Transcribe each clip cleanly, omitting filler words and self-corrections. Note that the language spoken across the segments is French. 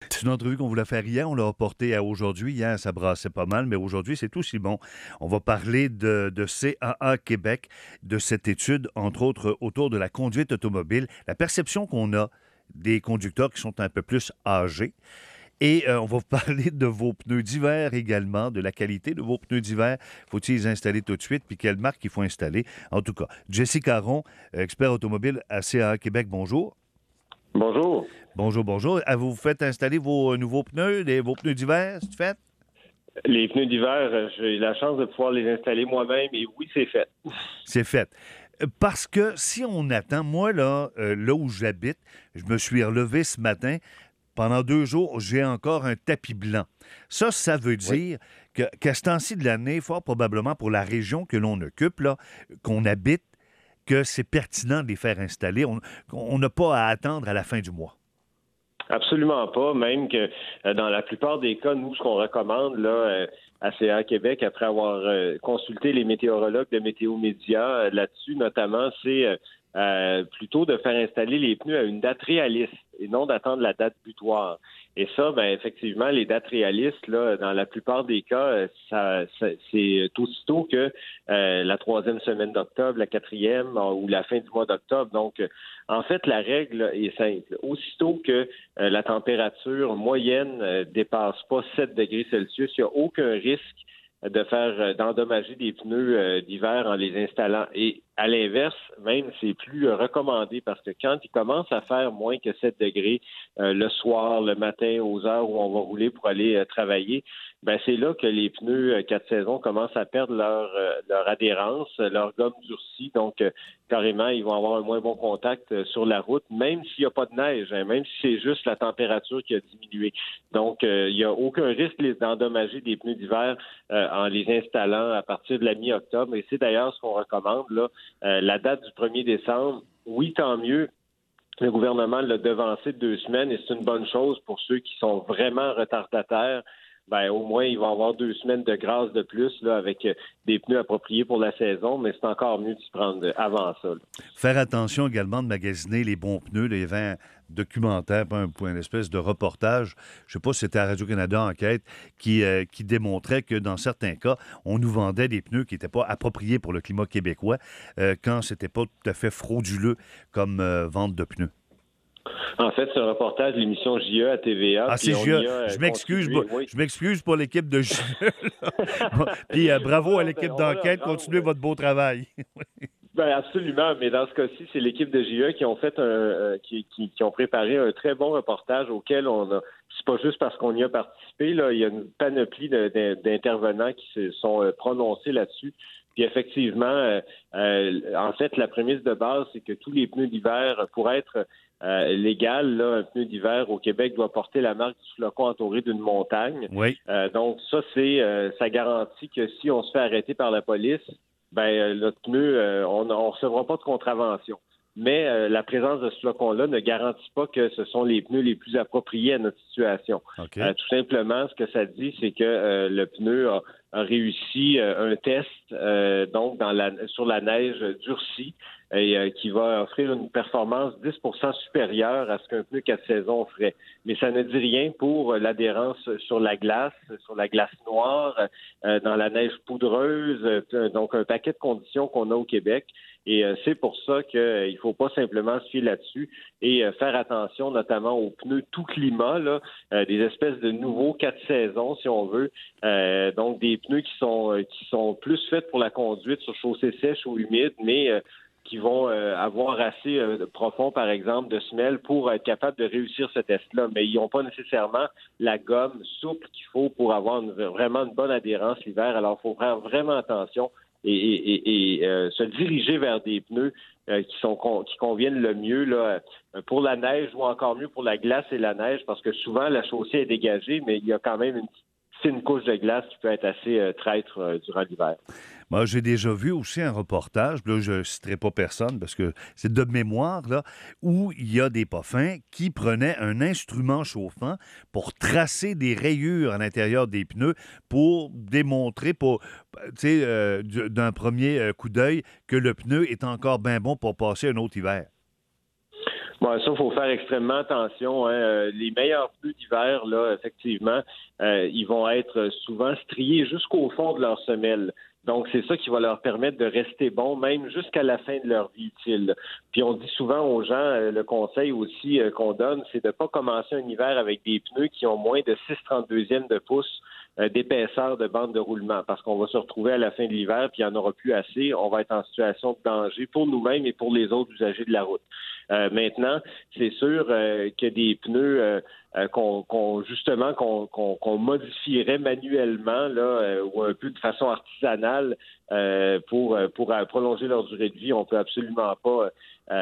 C'est une entrevue qu'on voulait faire hier, on l'a reportée à aujourd'hui. Hier, ça brassait pas mal, mais aujourd'hui, c'est aussi bon. On va parler de CAA Québec, de cette étude, entre autres, autour de la conduite automobile, la perception qu'on a des conducteurs qui sont un peu plus âgés. Et on va vous parler de vos pneus d'hiver également, de la qualité de vos pneus d'hiver. Faut-il les installer tout de suite? Puis quelle marque il faut installer? En tout cas, Jesse Caron, expert automobile à CAA Québec, bonjour. Bonjour. Bonjour, bonjour. Vous faites installer vos nouveaux pneus, vos pneus d'hiver, c'est fait? Les pneus d'hiver, j'ai la chance de pouvoir les installer moi-même et oui, c'est fait. C'est fait. Parce que si on attend, moi, là où j'habite, je me suis relevé ce matin. Pendant 2 jours, j'ai encore un tapis blanc. Ça veut Oui, dire qu'à ce temps-ci de l'année, fort probablement pour la région que l'on occupe, là, qu'on habite, que c'est pertinent de les faire installer. On n'a pas à attendre à la fin du mois. absolument pas. Même que dans la plupart des cas, nous, ce qu'on recommande là, à CA Québec, après avoir consulté les météorologues de Météo Média là-dessus, notamment, c'est plutôt de faire installer les pneus à une date réaliste et non d'attendre la date butoir. Et ça, ben effectivement, les dates réalistes, là, dans la plupart des cas, c'est aussitôt que la troisième semaine d'octobre, la quatrième ou la fin du mois d'octobre. Donc, en fait, la règle est simple. Aussitôt que la température moyenne dépasse pas 7 degrés Celsius, il n'y a aucun risque de faire d'endommager des pneus d'hiver en les installant. Et à l'inverse, même c'est plus recommandé parce que quand il commence à faire moins que 7 degrés le soir, le matin, aux heures où on va rouler pour aller travailler, ben c'est là que les pneus 4 saisons commencent à perdre leur adhérence, leur gomme durcie. Donc carrément, ils vont avoir un moins bon contact sur la route, même s'il n'y a pas de neige, hein, même si c'est juste la température qui a diminué. Donc, il n'y a aucun risque d'endommager des pneus d'hiver en les installant à partir de la mi-octobre. Et c'est d'ailleurs ce qu'on recommande, là, la date du 1er décembre. Oui, tant mieux. Le gouvernement l'a devancé de 2 semaines et c'est une bonne chose pour ceux qui sont vraiment retardataires. Ben, au moins, ils vont avoir 2 semaines de grâce de plus là, avec des pneus appropriés pour la saison, mais c'est encore mieux de s'y prendre avant ça. Là. Faire attention également de magasiner les bons pneus. Là, il y avait un documentaire, pas une espèce de reportage, je ne sais pas si c'était à Radio-Canada Enquête, qui démontrait que dans certains cas, on nous vendait des pneus qui n'étaient pas appropriés pour le climat québécois quand c'était pas tout à fait frauduleux comme vente de pneus. En fait, c'est un reportage de l'émission JE à TVA, Ah, c'est puis on JE. y a contribué, oui. Je m'excuse pour l'équipe de JE. Bon, puis bravo à l'équipe On va leur d'enquête. Continuez rendre. votre beau travail. Ben absolument, mais dans ce cas-ci, c'est l'équipe de JE qui ont fait qui ont préparé un très bon reportage auquel on a. C'est pas juste parce qu'on y a participé, là, il y a une panoplie d'intervenants qui se sont prononcés là-dessus. Puis effectivement, en fait, la prémisse de base, c'est que tous les pneus d'hiver, pour être légal, là, un pneu d'hiver au Québec doit porter la marque du flocon entouré d'une montagne. Oui. Donc ça, ça garantit que si on se fait arrêter par la police, notre pneu, on ne recevra pas de contravention. Mais la présence de ce flocon-là ne garantit pas que ce sont les pneus les plus appropriés à notre situation. OK. Tout simplement, ce que ça dit, c'est que le pneu a réussi un test donc sur la neige durcie et qui va offrir une performance 10 supérieure à ce qu'un pneu 4 saisons ferait. Mais ça ne dit rien pour l'adhérence sur la glace noire, dans la neige poudreuse, donc un paquet de conditions qu'on a au Québec. Et c'est pour ça qu'il ne faut pas simplement se fier là-dessus et faire attention notamment aux pneus tout climat, là, des espèces de nouveaux 4 saisons, si on veut. Donc des pneus qui sont plus faits pour la conduite sur chaussée sèche ou humide, mais qui vont avoir assez profond, par exemple, de semelle pour être capable de réussir ce test-là. Mais ils n'ont pas nécessairement la gomme souple qu'il faut pour avoir vraiment une bonne adhérence l'hiver. Alors, il faut faire vraiment attention et se diriger vers des pneus qui conviennent le mieux là, pour la neige ou encore mieux pour la glace et la neige, parce que souvent, la chaussée est dégagée, mais il y a quand même une fine couche de glace qui peut être assez traître durant l'hiver. Moi, j'ai déjà vu aussi un reportage, là, je ne citerai pas personne parce que c'est de mémoire, là, où il y a des poffins qui prenaient un instrument chauffant pour tracer des rayures à l'intérieur des pneus pour démontrer, d'un premier coup d'œil, que le pneu est encore bien bon pour passer un autre hiver. Bon, ça, il faut faire extrêmement attention. Hein. Les meilleurs pneus d'hiver, là, effectivement, ils vont être souvent striés jusqu'au fond de leur semelle. Donc, c'est ça qui va leur permettre de rester bons, même jusqu'à la fin de leur vie utile. Puis, on dit souvent aux gens, le conseil aussi qu'on donne, c'est de ne pas commencer un hiver avec des pneus qui ont moins de 6,32 de pouce d'épaisseur de bande de roulement, parce qu'on va se retrouver à la fin de l'hiver, puis il n'y en aura plus assez. On va être en situation de danger pour nous-mêmes et pour les autres usagers de la route. Maintenant, c'est sûr que des pneus qu'on modifierait manuellement là, ou un peu de façon artisanale pour prolonger leur durée de vie, on peut absolument pas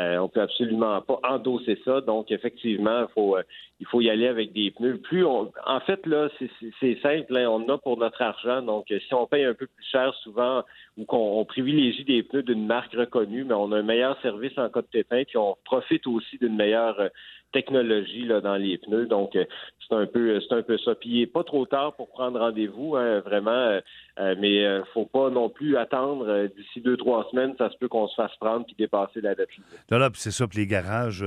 endosser ça. Donc effectivement, il faut y aller avec des pneus. En fait là, c'est simple, hein, on en a pour notre argent. Donc si on paye un peu plus cher souvent ou qu'on privilégie des pneus d'une marque reconnue, mais on a un meilleur service en cas de pépin, puis on profite aussi d'une meilleure technologie là, dans les pneus. Donc, c'est un peu ça. Puis, il n'est pas trop tard pour prendre rendez-vous, hein, vraiment. Mais faut pas non plus attendre d'ici 2-3 semaines. Ça se peut qu'on se fasse prendre puis dépasser la date limite. Là, puis c'est ça, puis les garages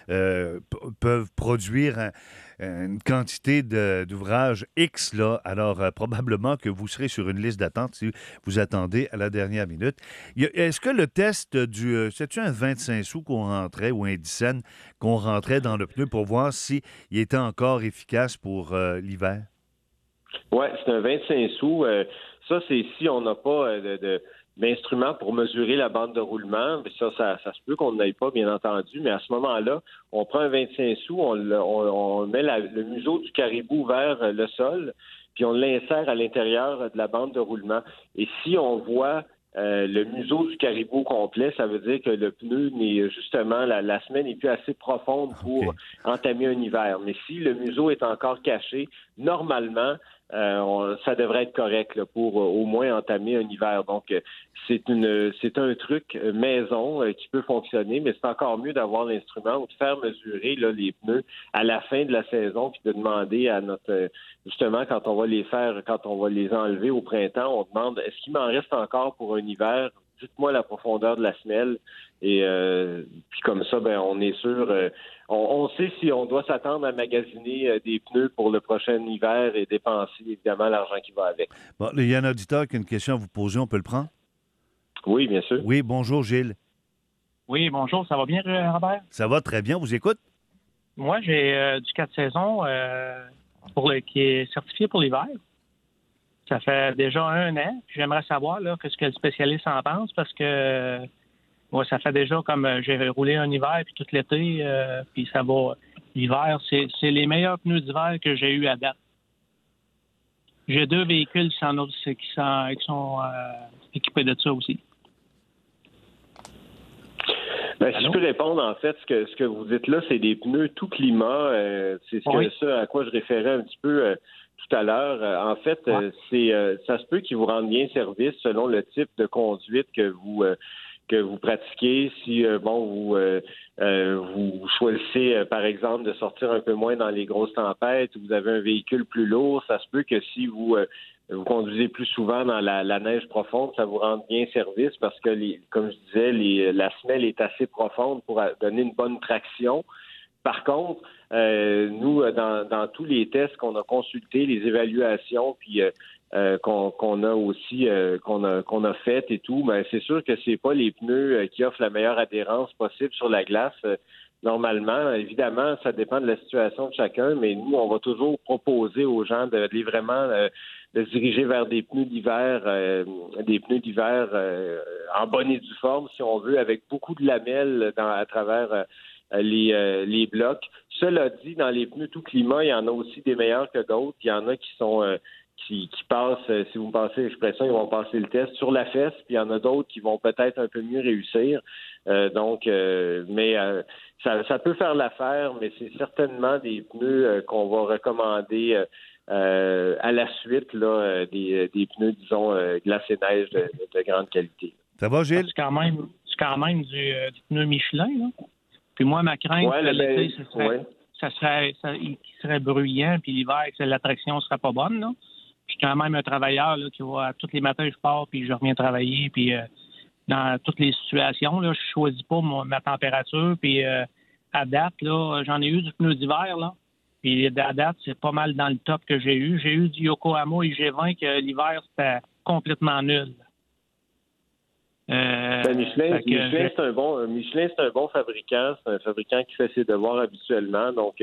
peuvent produire une quantité d'ouvrages X, là. Alors, probablement que vous serez sur une liste d'attente si vous attendez à la dernière minute. Est-ce que le test c'est-tu un 25 sous qu'on rentrait ou un 10 cents qu'on rentrait dans le pneu pour voir s'il était encore efficace pour l'hiver? Oui, c'est un 25 sous. Ça, c'est si on n'a pas d'instruments pour mesurer la bande de roulement. Ça se peut qu'on n'aille pas, bien entendu, mais à ce moment-là, on prend un 25 sous, on met le museau du caribou vers le sol, puis on l'insère à l'intérieur de la bande de roulement. Et si on voit le museau du caribou complet, ça veut dire que le pneu n'est justement, la semelle n'est plus assez profonde pour entamer un hiver. Mais si le museau est encore caché, normalement, ça devrait être correct là, pour au moins entamer un hiver. Donc, c'est un truc maison qui peut fonctionner, mais c'est encore mieux d'avoir l'instrument ou de faire mesurer là, les pneus à la fin de la saison, puis de demander à notre justement quand on va les enlever au printemps, on demande est-ce qu'il m'en reste encore pour un hiver? Dites-moi la profondeur de la semelle. Et puis comme ça, ben on est sûr. On sait si on doit s'attendre à magasiner des pneus pour le prochain hiver et dépenser évidemment l'argent qui va avec. Bon, il y a un auditeur qui a une question à vous poser. On peut le prendre? Oui, bien sûr. Oui, bonjour Gilles. Oui, bonjour. Ça va bien, Robert? Ça va très bien. Vous écoute? Moi, j'ai du 4 saisons qui est certifié pour l'hiver. Ça fait déjà 1 an. J'aimerais savoir là, ce que le spécialiste en pense parce que moi, ça fait déjà comme j'ai roulé un hiver puis tout l'été, puis ça va. L'hiver, c'est les meilleurs pneus d'hiver que j'ai eu à date. J'ai 2 véhicules qui sont équipés de ça aussi. Ben, si je peux répondre, en fait, ce que vous dites là, c'est des pneus tout climat. C'est ça à quoi je référais un petit peu tout à l'heure. En fait, ça se peut qu'ils vous rendent bien service selon le type de conduite que vous pratiquez. Si vous choisissez, par exemple, de sortir un peu moins dans les grosses tempêtes, ou vous avez un véhicule plus lourd, ça se peut que si vous conduisez plus souvent dans la neige profonde, ça vous rend bien service parce que, comme je disais, la semelle est assez profonde pour donner une bonne traction. Par contre, nous, dans tous les tests qu'on a consultés, les évaluations, puis qu'on a aussi qu'on a faites et tout, mais c'est sûr que c'est pas les pneus qui offrent la meilleure adhérence possible sur la glace. Normalement, évidemment, ça dépend de la situation de chacun, mais nous, on va toujours proposer aux gens de se diriger vers des pneus d'hiver, en bonne et due forme, si on veut, avec beaucoup de lamelles à travers les blocs. Cela dit, dans les pneus tout climat, il y en a aussi des meilleurs que d'autres. Il y en a qui sont qui passent, si vous me passez l'expression, ils vont passer le test sur la fesse, puis il y en a d'autres qui vont peut-être un peu mieux réussir. Mais ça peut faire l'affaire, mais c'est certainement des pneus qu'on va recommander à la suite, là, des pneus, disons, glace et neige de grande qualité. Ça va, Gilles? C'est quand même du pneu Michelin, là. Puis moi, ma crainte, l'été, il serait bruyant, puis l'hiver, que l'attraction ne serait pas bonne, là. Je suis quand même un travailleur là, qui va tous les matins, je pars, puis je reviens travailler, puis dans toutes les situations, là, je choisis pas ma température, puis à date, là, j'en ai eu du pneu d'hiver, là. Puis à date, c'est pas mal dans le top que j'ai eu. J'ai eu du Yokohama IG20 que l'hiver, c'était complètement nul. Michelin, Michelin, c'est un bon fabricant. C'est un fabricant qui fait ses devoirs habituellement. Donc,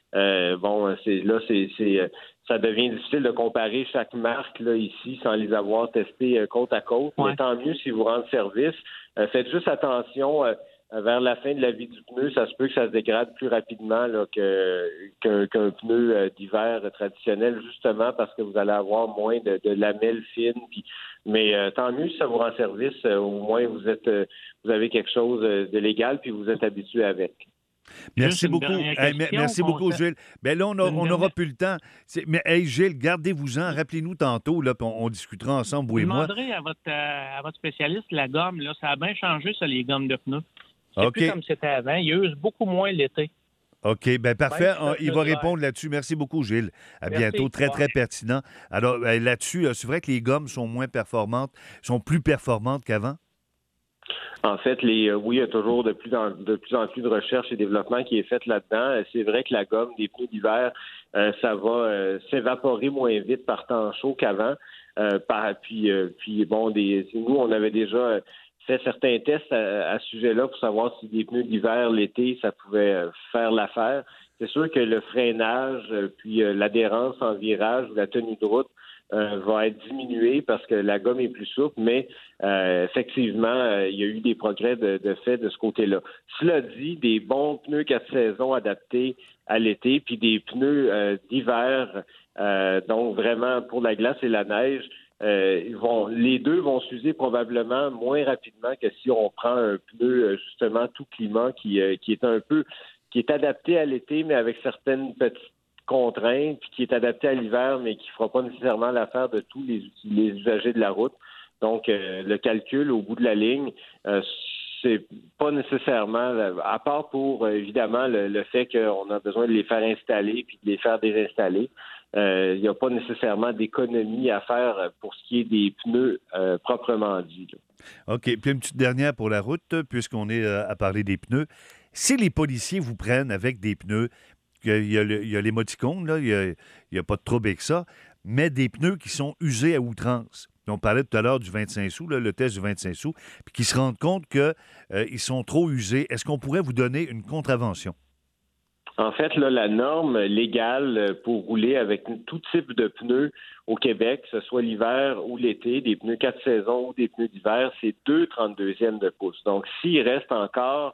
ça devient difficile de comparer chaque marque là, ici sans les avoir testées côte à côte. Ouais. Mais tant mieux si vous rendez service. Faites juste attention. Vers la fin de la vie du pneu, ça se peut que ça se dégrade plus rapidement là, qu'un pneu d'hiver traditionnel, justement parce que vous allez avoir moins de lamelles fines. Mais tant mieux si ça vous rend service. Au moins, vous avez quelque chose de légal puis vous êtes habitué avec. Merci beaucoup. Merci beaucoup, Gilles. Bien là, on n'aura plus le temps. Mais hey, Gilles, gardez-vous-en. Rappelez-nous tantôt, là, puis on discutera ensemble, vous et moi. Je demanderai à votre spécialiste, la gomme, là, ça a bien changé, ça, les gommes de pneus. C'est plus comme c'était avant. Il use beaucoup moins l'été. OK, bien parfait. Il va répondre là-dessus. Merci beaucoup, Gilles. À bientôt. Très, très pertinent. Alors, là-dessus, c'est vrai que les gommes sont moins performantes, sont plus performantes qu'avant? En fait, oui, il y a toujours de plus en plus de recherche et développement qui est fait là-dedans. C'est vrai que la gomme des pneus d'hiver, ça va s'évaporer moins vite par temps chaud qu'avant. Nous, on avait déjà fait certains tests à ce sujet-là pour savoir si des pneus d'hiver l'été, ça pouvait faire l'affaire. C'est sûr que le freinage, puis l'adhérence en virage ou la tenue de route va être diminuée parce que la gomme est plus souple, mais effectivement, il y a eu des progrès de fait de ce côté-là. Cela dit, des bons pneus 4 saisons adaptés à l'été, puis des pneus d'hiver, donc vraiment pour la glace et la neige, les deux vont s'user probablement moins rapidement que si on prend un pneu justement tout climat qui est adapté à l'été, mais avec certaines petites contraintes, puis qui est adapté à l'hiver, mais qui ne fera pas nécessairement l'affaire de tous les usagers de la route. Donc, le calcul au bout de la ligne, c'est pas nécessairement, à part pour évidemment le fait qu'on a besoin de les faire installer puis de les faire désinstaller, il n'y a pas nécessairement d'économie à faire pour ce qui est des pneus proprement dit. Là. OK. Puis une petite dernière pour la route, puisqu'on est à parler des pneus. Si les policiers vous prennent avec des pneus, il y a l'émoticône, là, il n'y a pas de trouble avec ça, mais des pneus qui sont usés à outrance. On parlait tout à l'heure du 25 sous, là, le test du 25 sous, puis qui se rendent compte qu'ils sont trop usés. Est-ce qu'on pourrait vous donner une contravention? En fait, là, la norme légale pour rouler avec tout type de pneus au Québec, que ce soit l'hiver ou l'été, des pneus 4 saisons ou des pneus d'hiver, c'est 2,32 de pouce. Donc, s'il reste encore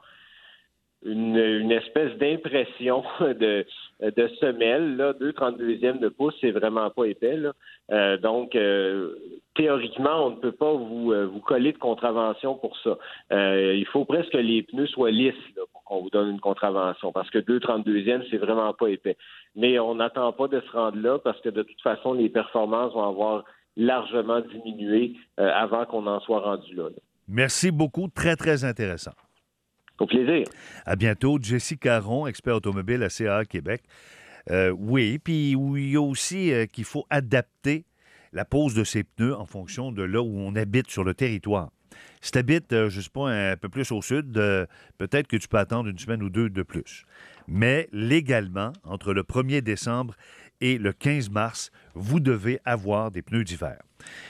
une espèce d'impression de semelle, là, 2,32 de pouce, c'est vraiment pas épais, là. Donc, théoriquement, on ne peut pas vous coller de contravention pour ça. Il faut presque que les pneus soient lisses là, pour qu'on vous donne une contravention, parce que 2,32, c'est vraiment pas épais. Mais on n'attend pas de se rendre là, parce que de toute façon, les performances vont avoir largement diminué avant qu'on en soit rendu là. Merci beaucoup. Très, très intéressant. Au plaisir. À bientôt. Jessie Caron, expert automobile à CAA Québec. Oui, puis il y a aussi qu'il faut adapter la pose de ses pneus en fonction de là où on habite sur le territoire. Si tu habites, je ne sais pas, un peu plus au sud, peut-être que tu peux attendre une semaine ou deux de plus. Mais légalement, entre le 1er décembre et le 15 mars, vous devez avoir des pneus d'hiver.